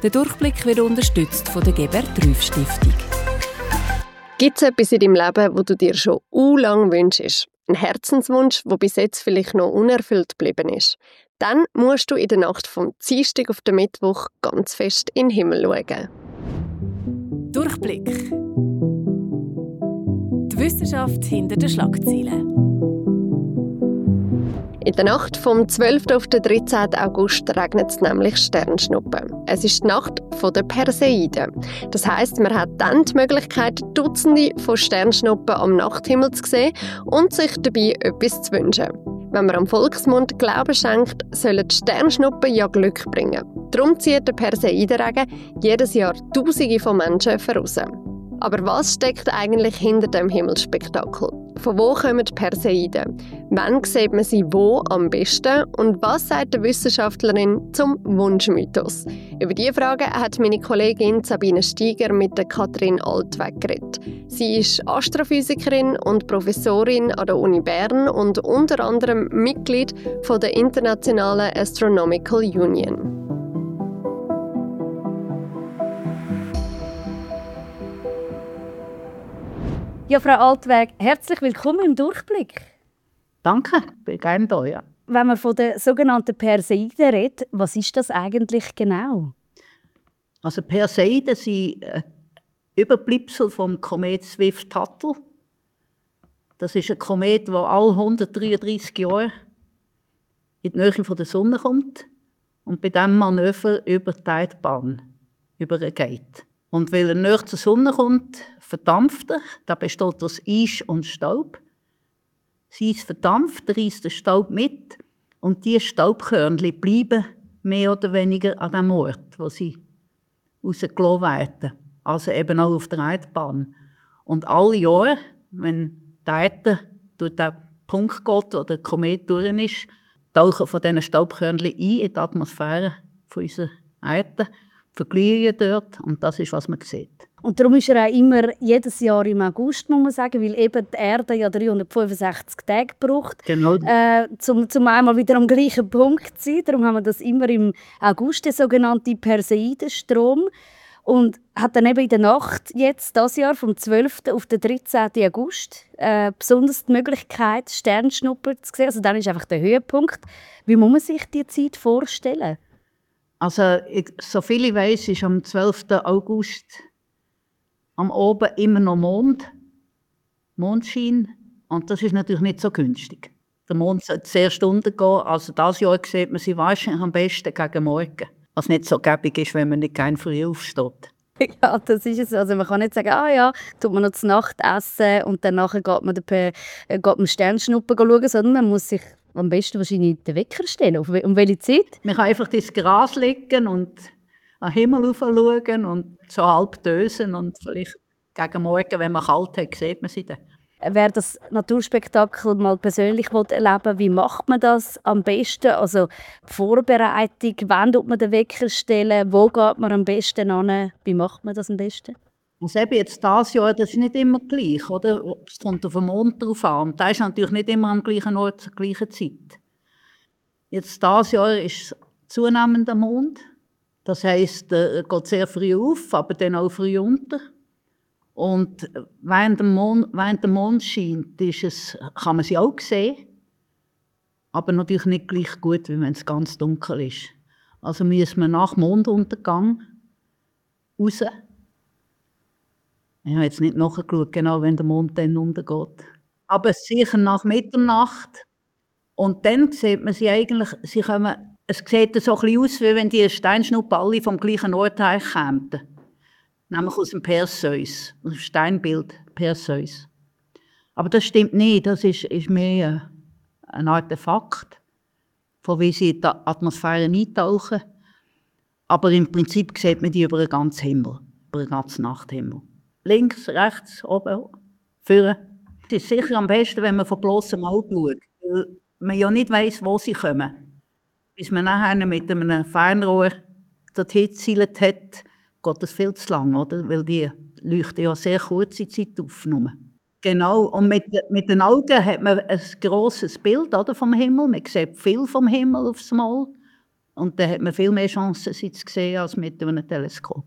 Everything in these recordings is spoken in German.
Der Durchblick wird unterstützt von der Gebert-Rüff-Stiftung. Gibt es etwas in deinem Leben, das du dir schon lange wünschst? Ein Herzenswunsch, der bis jetzt vielleicht noch unerfüllt geblieben ist? Dann musst du in der Nacht vom Dienstag auf den Mittwoch ganz fest in den Himmel schauen. Durchblick. Die Wissenschaft hinter den Schlagzeilen. In der Nacht vom 12. auf den 13. August regnet es nämlich Sternschnuppen. Es ist die Nacht der Perseiden. Das heisst, man hat dann die Möglichkeit, Dutzende von Sternschnuppen am Nachthimmel zu sehen und sich dabei etwas zu wünschen. Wenn man am Volksmund Glauben schenkt, sollen die Sternschnuppen ja Glück bringen. Darum zieht der Perseidenregen jedes Jahr Tausende von Menschen voraus. Aber was steckt eigentlich hinter dem Himmelsspektakel? Von wo kommen die Perseiden? Wann sieht man sie wo am besten? Und was sagt die Wissenschaftlerin zum Wunschmythos? Über diese Frage hat meine Kollegin Sabine Steiger mit der Katrin Altweg geredet. Sie ist Astrophysikerin und Professorin an der Uni Bern und unter anderem Mitglied von der Internationalen Astronomical Union. Ja, Frau Altweg, herzlich willkommen im Durchblick. Danke, ich bin gerne da, ja. Wenn man von den sogenannten Perseiden redet, was ist das eigentlich genau? Also Perseiden sind Überbleibsel vom Komet Swift-Tuttle. Das ist ein Komet, der alle 133 Jahre in die Nähe von der Sonne kommt und bei diesem Manöver über die Erdbahn übergeht. Und weil er näher zur Sonne kommt, verdampft er. Das besteht aus Eis und Staub. Das Eis verdampft, reißt den Staub mit und diese Staubkörnchen bleiben mehr oder weniger an dem Ort, wo sie rausgelassen werden. Also eben auch auf der Erdbahn. Und alle Jahre, wenn die Erde durch den Punkt geht, wo der Komet durch ist, tauchen von diesen Staubkörnchen ein in die Atmosphäre von unserer Erde, verglühen dort und das ist, was man sieht. Und darum ist er auch immer jedes Jahr im August, muss man sagen, weil eben die Erde ja 365 Tage braucht, genau. zum einmal wieder am gleichen Punkt zu sein. Darum haben wir das immer im August, der sogenannte Perseidenstrom. Und hat dann eben in der Nacht jetzt, das Jahr, vom 12. auf den 13. August, besonders die Möglichkeit, Sternschnuppen zu sehen. Also dann ist einfach der Höhepunkt. Wie muss man sich die Zeit vorstellen? Also, soviel ich weiss, ist am 12. August am Oben immer noch Mondschein. Und das ist natürlich nicht so günstig. Der Mond sollte sehr Stunden gehen. Also dieses Jahr sieht man sie wahrscheinlich am besten gegen Morgen. Was nicht so gäbig ist, wenn man nicht gerne früh aufsteht. Ja, das ist es. Also man kann nicht sagen, tut man noch zur Nacht essen und dann nachher geht man Sternschnuppen schauen, sondern man muss sich am besten wahrscheinlich den Wecker stellen. Um welche Zeit? Man kann einfach ins Gras liegen und an den Himmel schauen und so halb dösen und vielleicht gegen Morgen, wenn man kalt hat, sieht man sie dann. Wer das Naturspektakel mal persönlich erleben will, wie macht man das am besten? Also die Vorbereitung, wann tut man den Wecker stellen, wo geht man am besten hin, wie macht man das am besten? Also eben jetzt dieses Jahr, das ist nicht immer gleich, oder? Es kommt auf den Mond drauf an. Und der ist natürlich nicht immer am gleichen Ort zur gleichen Zeit. Jetzt dieses Jahr ist zunehmend der Mond. Das heisst, er geht sehr früh auf, aber dann auch früh unter. Und während der Mond scheint, kann man sie auch sehen. Aber natürlich nicht gleich gut, wie wenn es ganz dunkel ist. Also müssen wir nach Monduntergang raus. Ich habe jetzt nicht nachgeschaut, genau, wenn der Mond dann untergeht. Aber sicher nach Mitternacht. Und dann sieht man sie eigentlich, es sieht so ein bisschen aus, wie wenn die Steinschnuppen alle vom gleichen Ort her kämen. Nämlich aus dem Perseus, aus dem Steinbild Perseus. Aber das stimmt nicht, das ist mehr ein Artefakt, von wie sie in die Atmosphäre eintauchen. Aber im Prinzip sieht man die über den ganzen Himmel, über den ganzen Nachthimmel. Links, rechts, oben, vorne. Es ist sicher am besten, wenn man von bloßem Auge schaut, weil man ja nicht weiss, wo sie kommen. Bis man nachher mit einem Fernrohr dorthin gezielt hat, geht das viel zu lang, oder? Weil die leuchten ja sehr kurze Zeit auf. Nur. Genau, und mit den Augen hat man ein grosses Bild, oder, vom Himmel. Man sieht viel vom Himmel aufs Mal. Und dann hat man viel mehr Chancen, sie zu sehen, als mit einem Teleskop.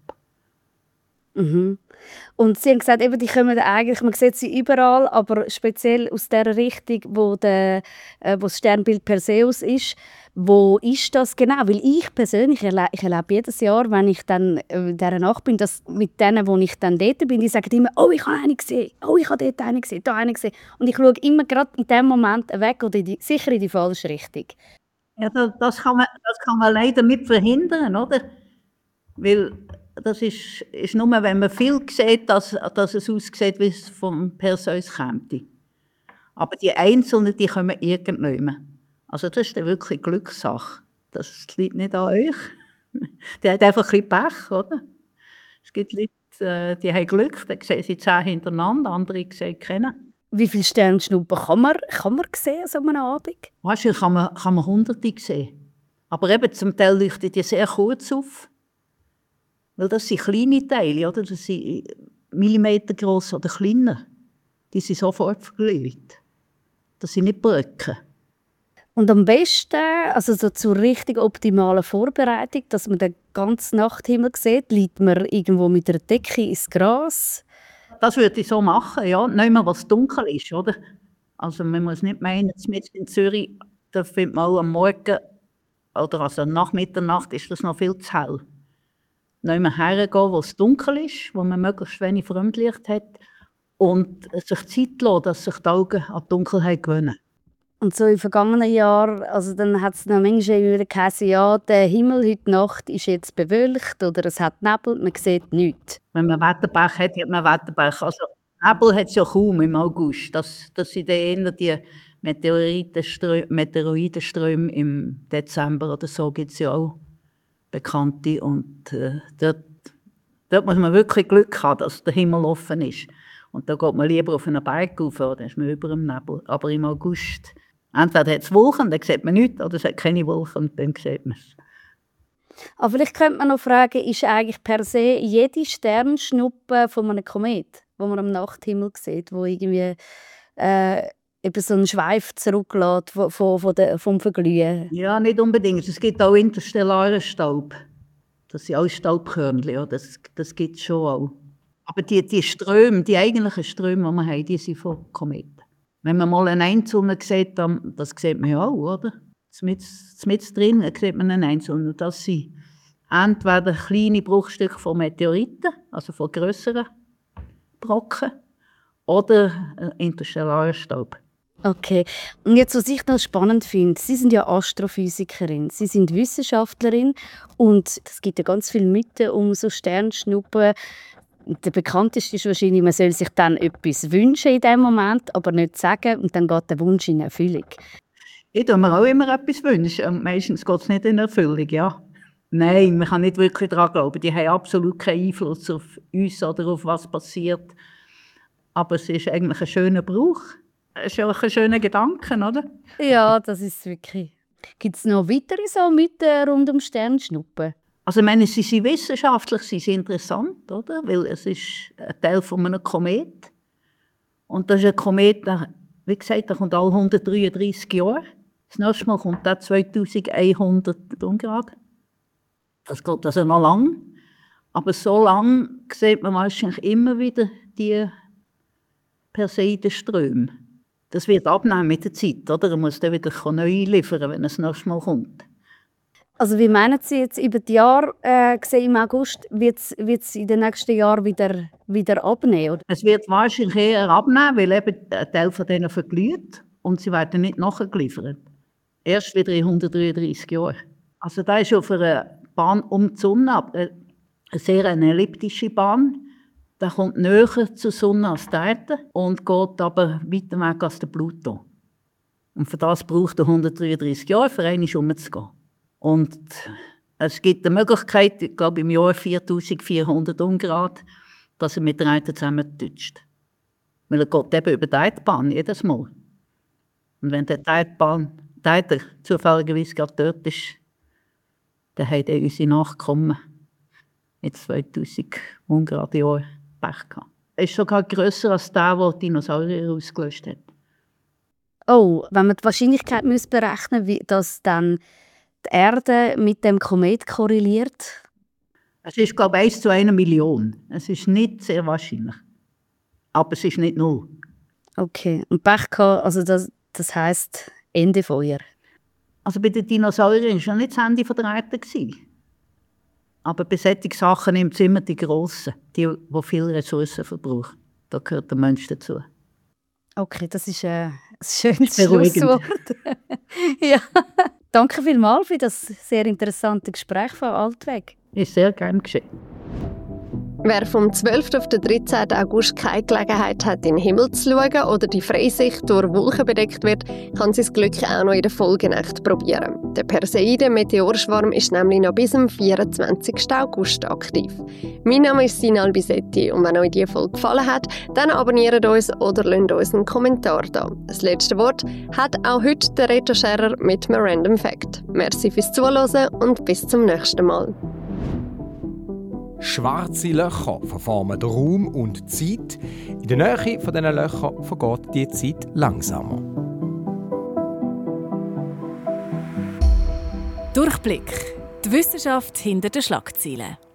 Mhm. Und Sie haben gesagt, eben, die kommen eigentlich, man sieht sie überall, aber speziell aus der Richtung, wo das Sternbild Perseus ist. Wo ist das genau? Weil ich persönlich ich erlebe jedes Jahr, wenn ich dann in dieser Nacht bin, dass mit denen, wo ich dann dort bin, die sagen immer, «Oh, ich habe eine gesehen, oh, ich habe dort eine gesehen, da eine gesehen.» Und ich schaue immer gerade in dem Moment weg oder sicher in die falsche Richtung. Ja, das kann man leider nicht verhindern, oder? Weil das ist nur, wenn man viel sieht, dass es aussieht, wie es vom Perseus käme. Aber die Einzelnen, die kommen irgendwann. Also das ist dann wirklich Glückssache. Das liegt nicht an euch. Die hat einfach ein bisschen Pech, oder? Es gibt Leute, die haben Glück, dann sehen sie 10 hintereinander, andere sehen keinen. Wie viele Sternschnuppen kann man sehen an so einem Abend? Wahrscheinlich kann man Hunderte sehen. Aber eben zum Teil leuchten die sehr kurz auf. Weil das sind kleine Teile, oder? Das sind Millimeter gross oder kleiner. Die sind sofort verglüht. Das sind nicht Brücken. Und am besten, also so zur richtig optimalen Vorbereitung, dass man den ganzen Nachthimmel sieht, liegt man irgendwo mit der Decke ins Gras. Das würde ich so machen, ja. Nicht mehr, was dunkel ist, oder? Also man muss nicht meinen, mitten in Zürich, da findet man auch am Morgen, oder also nach Mitternacht ist das noch viel zu hell. Nicht mehr hergehen, wo es dunkel ist, wo man möglichst wenig Fremdlicht hat und sich Zeit lassen, dass sich die Augen an die Dunkelheit gewöhnen. Und so im vergangenen Jahr, also dann hat es noch manchmal geheißen, ja, der Himmel heute Nacht ist jetzt bewölkt oder es hat Nebel, man sieht nichts. Wenn man Wetterbach hat, hat man Wetterbach. Also Nebel hat es ja kaum im August. Das sind dann eher die Meteoroidenströme im Dezember oder so, gibt es ja auch bekannte. Und dort muss man wirklich Glück haben, dass der Himmel offen ist. Und da geht man lieber auf einen Berg rauf, dann ist man über dem Nebel. Aber im August, entweder hat es Wolken, dann sieht man nichts, oder es hat keine Wolken, dann sieht man es. Aber vielleicht könnte man noch fragen, ist eigentlich per se jede Sternschnuppe von einem Komet, wo man am Nachthimmel sieht, wo irgendwie eben so einen Schweif zurücklässt vom Verglühen? Ja, nicht unbedingt. Es gibt auch interstellaren Staub. Das sind auch Staubkörnchen, ja, das gibt es schon auch. Aber die Ströme, die eigentlichen Ströme, die wir haben, die sind von Kometen. Wenn man mal einen Einzelnen sieht, das sieht man ja auch, oder? Mit drin sieht man einen Einzelnen. Das sind entweder kleine Bruchstücke von Meteoriten, also von grösseren Brocken, oder interstellarer Staub. Okay. Und jetzt, was ich noch spannend finde, Sie sind ja Astrophysikerin, Sie sind Wissenschaftlerin und es gibt ja ganz viele Mythen um so Sternschnuppen. Der bekannteste ist wahrscheinlich, man soll sich dann etwas wünschen in dem Moment, aber nicht sagen und dann geht der Wunsch in Erfüllung. Ich tue mir auch immer etwas wünschen und meistens geht es nicht in Erfüllung, ja. Nein, man kann nicht wirklich daran glauben. Die haben absolut keinen Einfluss auf uns oder auf was passiert. Aber es ist eigentlich ein schöner Brauch. Es ist auch ein schöner Gedanke, oder? Ja, das ist es wirklich. Gibt es noch weitere so Mythen rund um Sternschnuppen? Also ich meine, sie sind wissenschaftlich, sie sind interessant, oder? Weil es ist ein Teil von einem Komet. Und das ist ein Komet, der, wie gesagt, der kommt alle 133 Jahre. Das nächste Mal kommt der 2100 ungerade. Das geht also noch lang. Aber so lang sieht man wahrscheinlich immer wieder die Perseidenströme. Das wird abnehmen mit der Zeit, oder? Er muss dann wieder neu liefern, wenn er das nächste Mal kommt. Also wie meinen Sie jetzt über die Jahre gesehen, im August, wird es in den nächsten Jahren wieder abnehmen? Oder? Es wird wahrscheinlich eher abnehmen, weil eben ein Teil von denen verglüht und sie werden nicht nachgeliefert. Erst wieder in 133 Jahren. Also da ist auf einer Bahn um die Sonne, eine sehr elliptische Bahn. Der kommt näher zur Sonne als die Erde und geht aber weiter weg als der Pluto. Und für das braucht er 133 Jahre, für einmal umzugehen. Und es gibt eine Möglichkeit, ich glaube im Jahr 4400 ungerade, dass er mit der Erde zusammentutscht. Weil er geht eben über die Erdbahn jedes Mal. Und wenn die Erde zufälligerweise gerade dort ist, dann haben unsere Nachkommen mit 2000 ungerade Jahren Pech gehabt. Er ist sogar grösser als der Dinosaurier ausgelöscht hat. Oh, wenn man die Wahrscheinlichkeit berechnen müsste, dass dann die Erde mit dem Komet korreliert? Es ist, glaube ich, 1:1 Million. Es ist nicht sehr wahrscheinlich. Aber es ist nicht 0. Okay. Und Pech gehabt, also das heisst Ende Feuer. Also bei den Dinosauriern war ja nicht das Ende der Erde. Aber bei solchen Sachen nimmt es immer die Grossen, die viele Ressourcen verbrauchen. Da gehört der Mensch dazu. Okay, das ist ein schönes Beruhigend. Schlusswort. Ja. Danke vielmals für das sehr interessante Gespräch, Frau Altweg. Ist sehr gern geschehen. Wer vom 12. auf den 13. August keine Gelegenheit hat, in den Himmel zu schauen oder die Freisicht durch Wolken bedeckt wird, kann sein Glück auch noch in der Folgenacht probieren. Der Perseiden-Meteorschwarm ist nämlich noch bis zum 24. August aktiv. Mein Name ist Sina Albisetti und wenn euch diese Folge gefallen hat, dann abonniert uns oder lasst uns einen Kommentar da. Das letzte Wort hat auch heute der Reto Scherer mit einem Random Fact. Merci fürs Zuhören und bis zum nächsten Mal. Schwarze Löcher verformen den Raum und die Zeit. In der Nähe von diesen Löchern vergeht die Zeit langsamer. Durchblick. Die Wissenschaft hinter den Schlagzeilen.